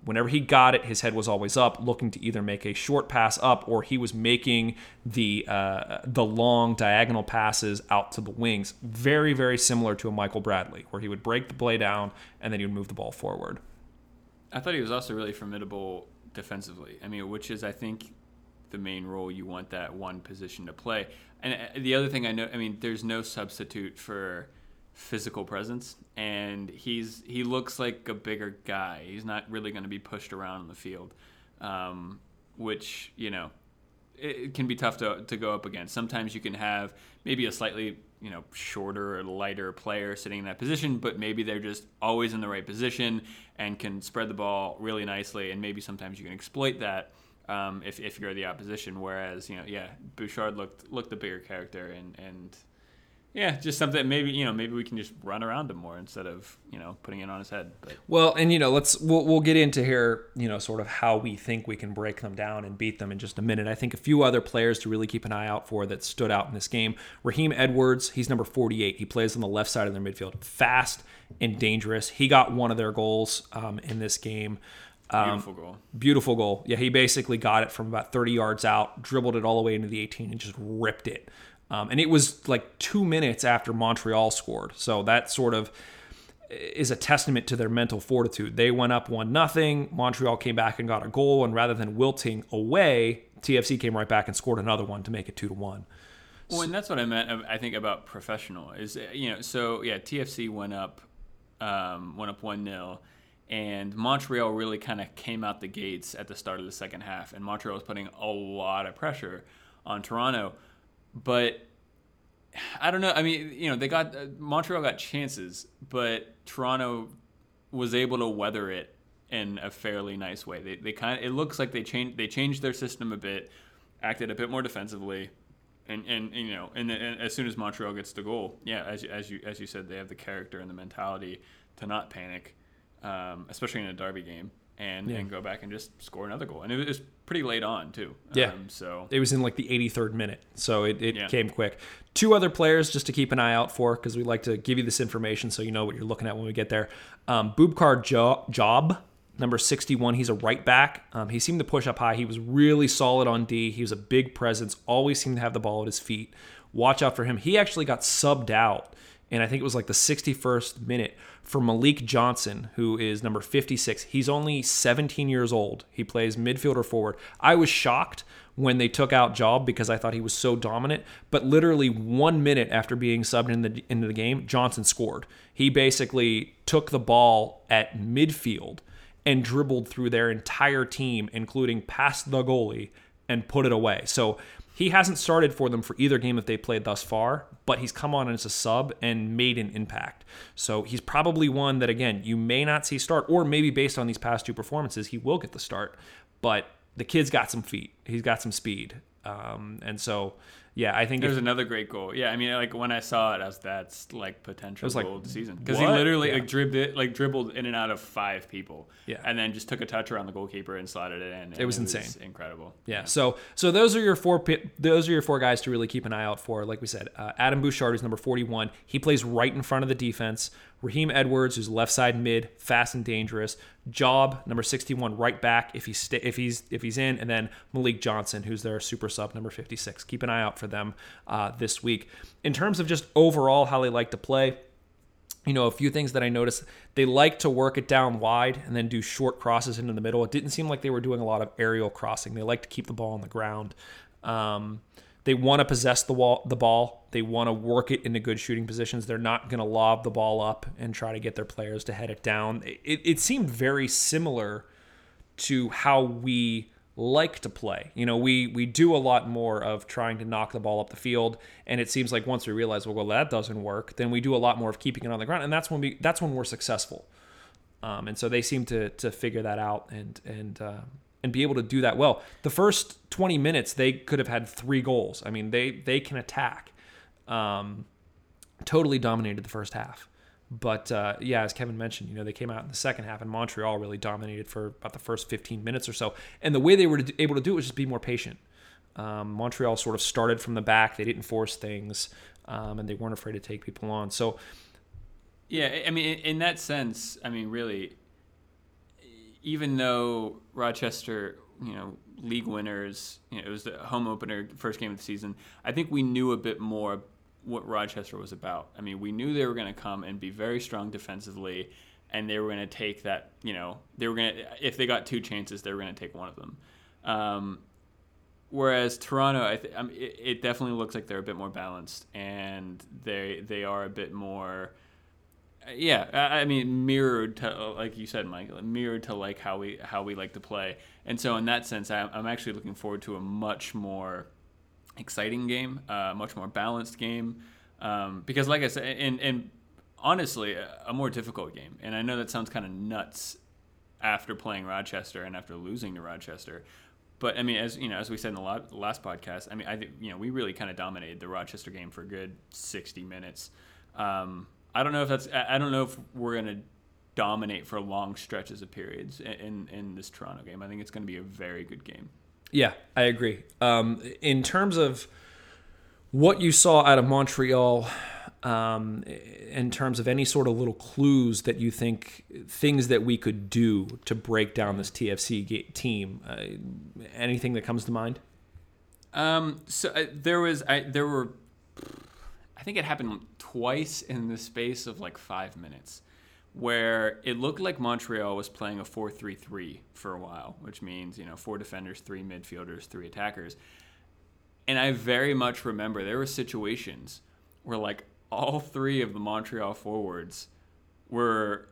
whenever he got it, his head was always up, looking to either make a short pass up or he was making the uh, the long diagonal passes out to the wings. Very, very similar to a Michael Bradley, where he would break the play down and then he would move the ball forward.
I thought he was also really formidable defensively. I mean, which is, I think, the main role you want that one position to play. And the other thing I know, I mean, there's no substitute for physical presence, and he's he looks like a bigger guy. He's not really going to be pushed around in the field, um, which, you know, it, it can be tough to to go up against. Sometimes you can have maybe a slightly, you know, shorter or lighter player sitting in that position, but maybe they're just always in the right position and can spread the ball really nicely, and maybe sometimes you can exploit that um, if if you're the opposition. Whereas, you know, yeah, Bouchard looked looked the bigger character, and and yeah, just something maybe, you know, maybe we can just run around him more instead of, you know, putting it on his head. But.
Well, and, you know, let's we'll, we'll get into here, you know, sort of how we think we can break them down and beat them in just a minute. I think a few other players to really keep an eye out for that stood out in this game. Raheem Edwards, he's number forty-eight. He plays on the left side of their midfield. Fast and dangerous. He got one of their goals um, in this game. Um,
Beautiful goal.
Beautiful goal. Yeah, he basically got it from about thirty yards out, dribbled it all the way into the eighteen, and just ripped it. Um, and it was like two minutes after Montreal scored. So that sort of is a testament to their mental fortitude. They went up one nothing. Montreal came back and got a goal. And rather than wilting away, T F C came right back and scored another one to make it two to one.
Well, and that's what I meant, I think, about professional. Is, you know, so, yeah, T F C went up um, went up one nil. And Montreal really kind of came out the gates at the start of the second half. And Montreal was putting a lot of pressure on Toronto. But I don't know. I mean, you know, they got uh, Montreal got chances, but Toronto was able to weather it in a fairly nice way. They they kind of, it looks like they changed they changed their system a bit, acted a bit more defensively, and and, and you know, and, and as soon as Montreal gets the goal, yeah, as you, as you as you said, they have the character and the mentality to not panic, um, especially in a derby game. And,
yeah.
and go back and just score another goal. And it was pretty late on, too.
Yeah.
Um, so
it was in like the eighty-third minute. So it, it
yeah.
came quick. Two other players just to keep an eye out for, because we like to give you this information so you know what you're looking at when we get there. Um, Boubkar jo- Job, number sixty-one. He's a right back. Um, he seemed to push up high. He was really solid on D. He was a big presence. Always seemed to have the ball at his feet. Watch out for him. He actually got subbed out. And I think it was like the sixty-first minute for Malik Johnson, who is number fifty-six. He's only seventeen years old. He plays midfielder forward. I was shocked when they took out Job because I thought he was so dominant. But literally one minute after being subbed in the, into the game, Johnson scored. He basically took the ball at midfield and dribbled through their entire team, including past the goalie, and put it away. So he hasn't started for them for either game that they played thus far, but he's come on as a sub and made an impact. So he's probably one that, again, you may not see start, or maybe based on these past two performances, he will get the start. But the kid's got some feet. He's got some speed. Um, and so, yeah, I think
There's
if,
another great goal. Yeah, I mean, like when I saw it, I was that's like potential
like,
goal of the season because he
what?
literally
Yeah.
like dribbled it, like dribbled in and out of five people.
Yeah.
and then just took a touch around the goalkeeper and slotted it in. And
It was insane.
incredible.
Yeah. So so those are your four pi- those are your four guys to really keep an eye out for. Like we said, uh, Adam Bouchard is number forty-one. He plays right in front of the defense. Raheem Edwards, who's left side mid, fast and dangerous. Job, number sixty-one, right back if he's sta- if he's if he's in, and then Malik Johnson, who's their super sub, number fifty-six. Keep an eye out for them uh, this week. In terms of just overall how they like to play, you know, a few things that I noticed. They like to work it down wide and then do short crosses into the middle. It didn't seem like they were doing a lot of aerial crossing. They like to keep the ball on the ground. Um, they want to possess the wall, the ball. They want to work it into good shooting positions. They're not going to lob the ball up and try to get their players to head it down. It, it seemed very similar to how we like to play. You know, we we do a lot more of trying to knock the ball up the field, and it seems like once we realize, well, well that doesn't work, then we do a lot more of keeping it on the ground, and that's when we that's when we're successful. Um, and so they seem to to figure that out and and uh, and be able to do that well. The first twenty minutes, they could have had three goals. I mean, they they can attack. Um, totally dominated the first half. But, uh, yeah, as Kevin mentioned, you know, they came out in the second half, and Montreal really dominated for about the first fifteen minutes or so. And the way they were able to do it was just be more patient. Um, Montreal sort of started from the back. They didn't force things, um, and they weren't afraid to take people on. So,
yeah, I mean, in that sense, I mean, really, even though Rochester, you know, league winners, you know, it was the home opener, first game of the season, I think we knew a bit more what Rochester was about. I mean, we knew they were going to come and be very strong defensively, and they were going to take that, you know, they were going to, if they got two chances, they were going to take one of them. Um, whereas Toronto, I th- I mean, it, it definitely looks like they're a bit more balanced, and they they are a bit more, yeah, I, I mean, mirrored to, like you said, Mike, mirrored to like how we how we like to play. And so in that sense, I, I'm actually looking forward to a much more exciting game, a uh, much more balanced game, um, because like I said, and, and honestly, a, a more difficult game. And I know that sounds kind of nuts after playing Rochester and after losing to Rochester, but I mean, as you know, as we said in the last podcast, I mean, I think, you know, we really kind of dominated the Rochester game for a good sixty minutes. Um, I don't know if that's, I don't know if we're going to dominate for long stretches of periods in, in, in this Toronto game. I think it's going to be a very good game.
Yeah, I agree. Um, in terms of what you saw out of Montreal, um, in terms of any sort of little clues that you think, things that we could do to break down this T F C ga- team, uh, anything that comes to mind?
Um, so uh, there was, I, there were, I think it happened twice in the space of like five minutes. Where it looked like Montreal was playing a four three three for a while, which means, you know, four defenders, three midfielders, three attackers. And I very much remember there were situations where, like, all three of the Montreal forwards were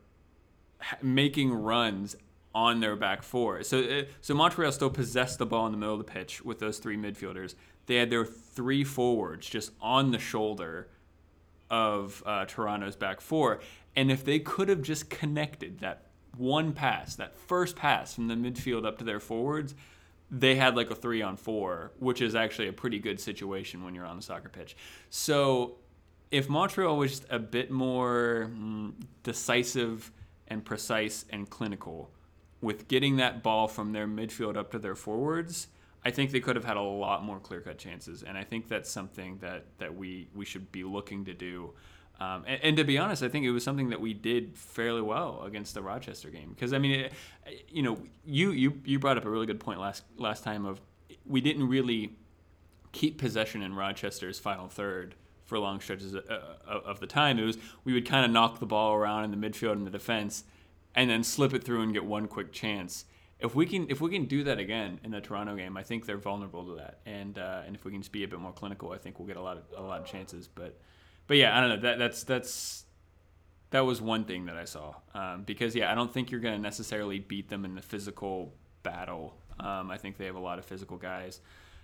making runs on their back four. So, so Montreal still possessed the ball in the middle of the pitch with those three midfielders. They had their three forwards just on the shoulder of uh, Toronto's back four. And if they could have just connected that one pass, that first pass from the midfield up to their forwards, they had like a three on four, which is actually a pretty good situation when you're on the soccer pitch. So if Montreal was just a bit more mm, decisive and precise and clinical with getting that ball from their midfield up to their forwards, I think they could have had a lot more clear-cut chances. And I think that's something that, that we, we should be looking to do. Um, and, and to be honest, I think it was something that we did fairly well against the Rochester game. Because, I mean, it, you know, you, you you brought up a really good point last last time of we didn't really keep possession in Rochester's final third for long stretches of, of the time. It was we would kind of knock the ball around in the midfield and the defense and then slip it through and get one quick chance. If we can if we can do that again in the Toronto game, I think they're vulnerable to that. And uh, and if we can just be a bit more clinical, I think we'll get a lot of a lot of chances. But But yeah, I don't know. That that's that's that was one thing that I saw um, because yeah, I don't think you're going to necessarily beat them in the physical battle. Um, I think they have a lot of physical guys.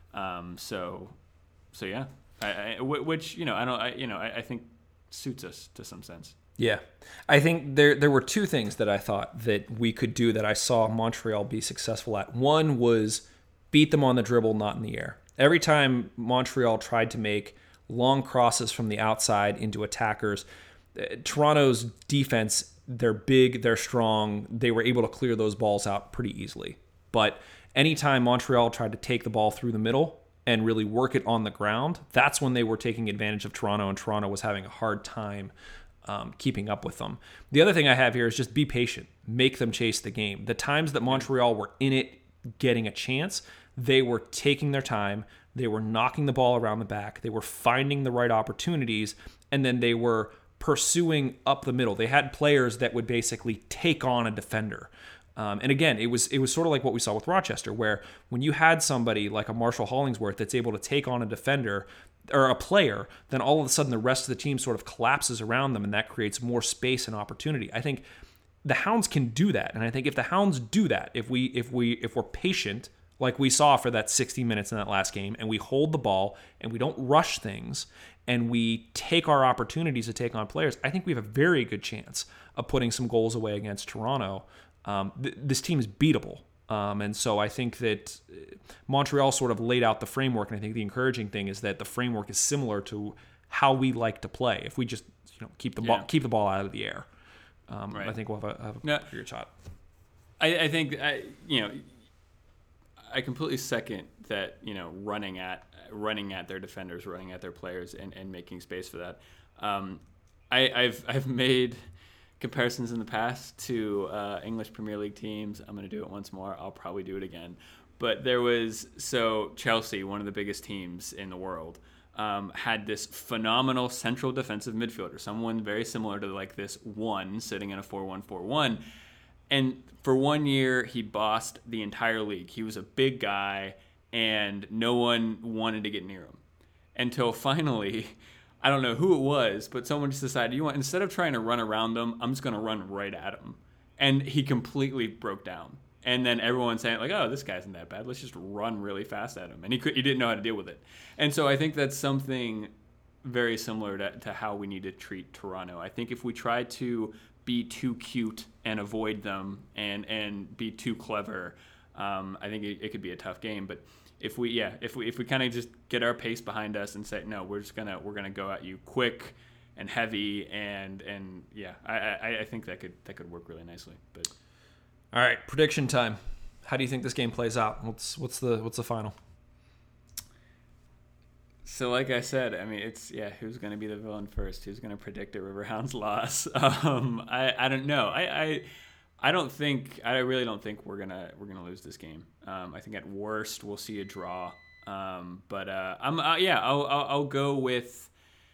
Um, so so yeah, I, I, which you know I don't I, you know I, I think suits us to some sense.
Yeah, I think there there were two things that I thought that we could do that I saw Montreal be successful at. One was beat them on the dribble, not in the air. Every time Montreal tried to make long crosses from the outside into attackers, Toronto's defense, they're big, they're strong, they were able to clear those balls out pretty easily. But anytime Montreal tried to take the ball through the middle and really work it on the ground, that's when they were taking advantage of Toronto, and Toronto was having a hard time um, keeping up with them. The other thing I have here is just be patient. Make them chase the game. The times that Montreal were in it getting a chance, they were taking their time. They were knocking the ball around the back. They were finding the right opportunities, and then they were pursuing up the middle. They had players that would basically take on a defender. Um, and again, it was it was sort of like what we saw with Rochester, where when you had somebody like a Marshall Hollingsworth that's able to take on a defender or a player, then all of a sudden the rest of the team sort of collapses around them, and that creates more space and opportunity. I think the Hounds can do that, and I think if the Hounds do that, if we if we if we're patient, like we saw for that sixty minutes in that last game, and we hold the ball and we don't rush things and we take our opportunities to take on players, I think we have a very good chance of putting some goals away against Toronto. Um, th- this team is beatable. Um, and so I think that Montreal sort of laid out the framework, and I think the encouraging thing is that the framework is similar to how we like to play. If we just you know keep the
yeah.
ball keep the ball out of the air, um,
right.
I think we'll have a, have a
no,
pretty good shot.
I, I think I you know I completely second that you know running at running at their defenders, running at their players, and, and making space for that. Um, I, I've I've made comparisons in the past to uh, English Premier League teams. I'm going to do it once more. I'll probably do it again. But there was, so Chelsea, one of the biggest teams in the world, um, had this phenomenal central defensive midfielder, someone very similar to like this one sitting in a four one four one. And for one year, he bossed the entire league. He was a big guy, and no one wanted to get near him. Until finally, I don't know who it was, but someone just decided, you know what, instead of trying to run around him, I'm just going to run right at him. And he completely broke down. And then everyone's saying, like, oh, this guy isn't that bad. Let's just run really fast at him. And he could, he didn't know how to deal with it. And so I think that's something very similar to, to how we need to treat Toronto. I think if we try to be too cute and avoid them and and be too clever, um, I think it, it could be a tough game. But if we yeah if we if we kind of just get our pace behind us and say no, we're just gonna we're gonna go at you quick and heavy and and yeah I, I, I think that could that could work really nicely. But
all right, prediction time. How do you think this game plays out? What's what's the what's the final?
So like I said, I mean, it's, yeah, who's going to be the villain first? Who's going to predict a Riverhounds loss? Um, I, I don't know. I, I I don't think, I really don't think we're going to we're gonna lose this game. Um, I think at worst we'll see a draw. Um, but uh, I'm uh, yeah, I'll, I'll I'll go with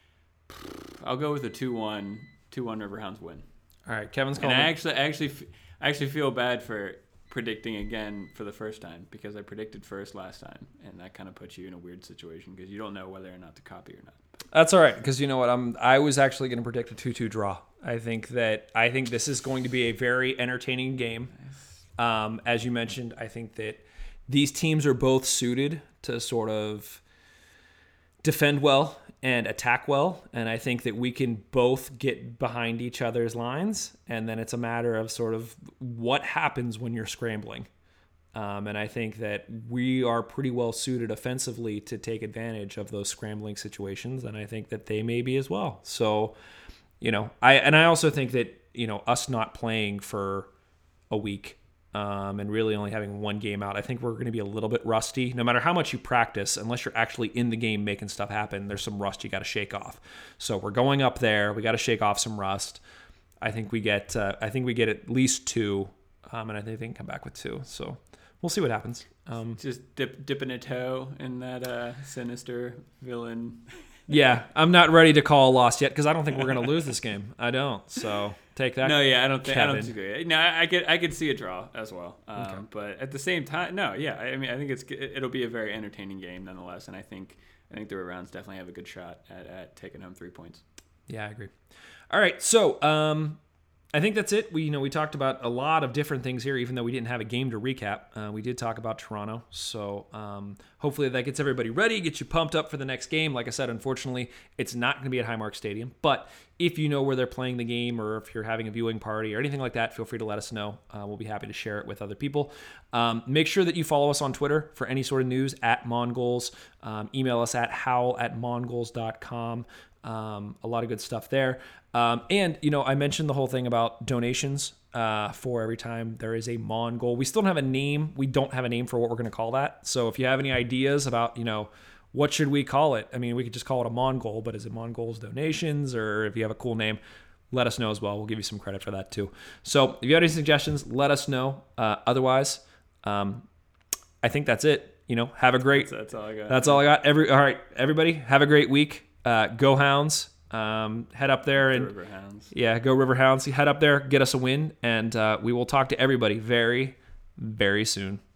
I'll go with a two one two one Riverhounds win.
All right, Kevin's
And
calling.
I actually I actually f- I actually feel bad for predicting again for the first time because I predicted first last time, and that kind of puts you in a weird situation because you don't know whether or not to copy or not.
That's all right, because you know what? I'm. I was actually going to predict a two two draw. I think that I think this is going to be a very entertaining game. Um, as you mentioned, I think that these teams are both suited to sort of defend well and attack well, and I think that we can both get behind each other's lines, and then it's a matter of sort of what happens when you're scrambling. Um, and I think that we are pretty well suited offensively to take advantage of those scrambling situations, and I think that they may be as well. So, you know, I and I also think that, you know, us not playing for a week um, and really only having one game out, I think we're going to be a little bit rusty. No matter how much you practice, unless you're actually in the game making stuff happen, there's some rust you got to shake off. So we're going up there. We got to shake off some rust. I think we get. Uh, I think we get at least two, um, and I think they can come back with two. So we'll see what happens. Um,
Just dip, dipping a toe in that uh, sinister villain.
yeah, I'm not ready to call a loss yet because I don't think we're going to lose this game. I don't. So take that.
No, yeah, I don't think. I don't
Kevin.
think. No, I, I could. I could see a draw as well. Um,
Okay.
But at the same time, no, yeah. I mean, I think it's it'll be a very entertaining game nonetheless, and I think I think the Riverhounds definitely have a good shot at, at taking home three points.
Yeah, I agree. All right, so um, I think that's it. We you know we talked about a lot of different things here, even though we didn't have a game to recap. Uh, we did talk about Toronto, so um, hopefully that gets everybody ready, gets you pumped up for the next game. Like I said, unfortunately, it's not going to be at Highmark Stadium, but if you know where they're playing the game, or if you're having a viewing party or anything like that, feel free to let us know. Uh, we'll be happy to share it with other people. Um, make sure that you follow us on Twitter for any sort of news at Mongols. Um, email us at howl at mongols dot com. Um, a lot of good stuff there. Um, and, you know, I mentioned the whole thing about donations uh, for every time there is a Mongol. We still don't have a name. We don't have a name for what we're going to call that. So if you have any ideas about, you know, what should we call it? I mean, we could just call it a Mongol, but is it Mongols Donations? Or if you have a cool name, let us know as well. We'll give you some credit for that too. So if you have any suggestions, let us know. Uh, otherwise, um, I think that's it. You know, have a great...
So that's all I got.
That's all I got. Every all right, everybody, have a great week. Uh, go Hounds. Um, head up there and
Riverhounds.
yeah, go Riverhounds. Head up there, get us a win, and uh, we will talk to everybody very, very soon.